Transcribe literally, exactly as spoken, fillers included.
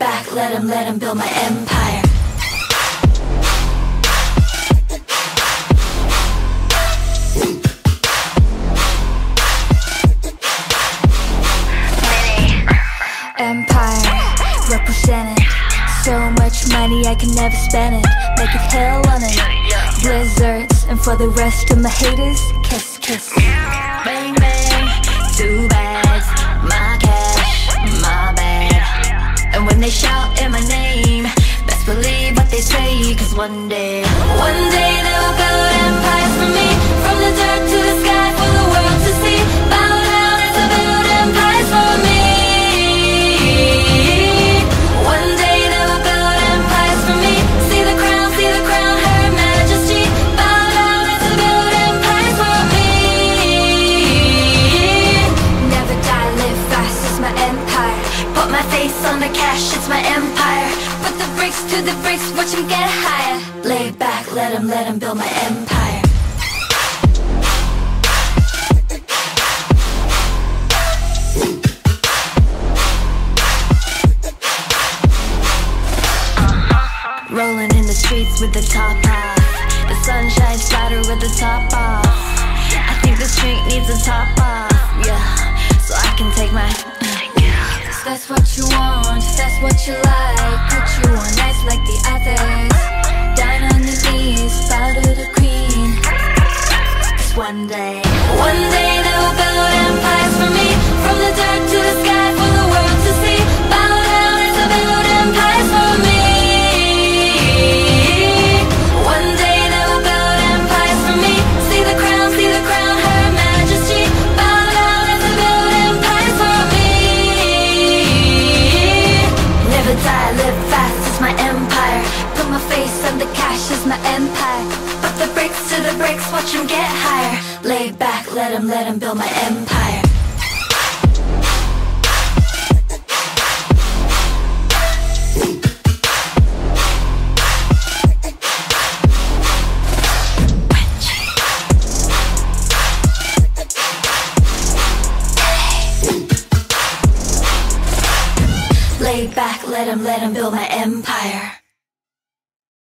back, let him, let him build my empire. Empire, represented. So much money I can never spend it. Make it hell on it. Blizzards, and for the rest of my haters, kiss, kiss. Bang, bang, two bags, my cash, my bag. And when they shout in my name, best believe what they say, cause one day, one day they'll build empires for me. From the dirt to the sky for the world to see. Bow down as I build empires for me. One day they'll build empires for me. See the crown, see the crown, her majesty. Bow down as I build empires for me. Never die, live fast, it's my empire. Put my face on the cash, it's my empire. Put the bricks to the bricks, watch him get higher. Lay back, let him, let him build my empire. Rolling in the streets with the top off. The sun shines brighter with the top off. I think the street needs a top off, yeah. So I can take my Cause that's what you want, that's what you like. Put you on ice like the others. Down on your knees, bow to the queen. Cause one day, one day they will build empires for me. From the dirt to the sky for the world to see. Bow down as I build empires for me. One day they will build empires for me. See the crown, see the crown, her majesty. Bow down as I build empires for me. Never die, live fast, it's my empire. Put my face on the cash, it's my empire. Put the bricks to the bricks, watch him get higher. Lay back, let him, let him build my empire. Lay back, let him, let him build my empire.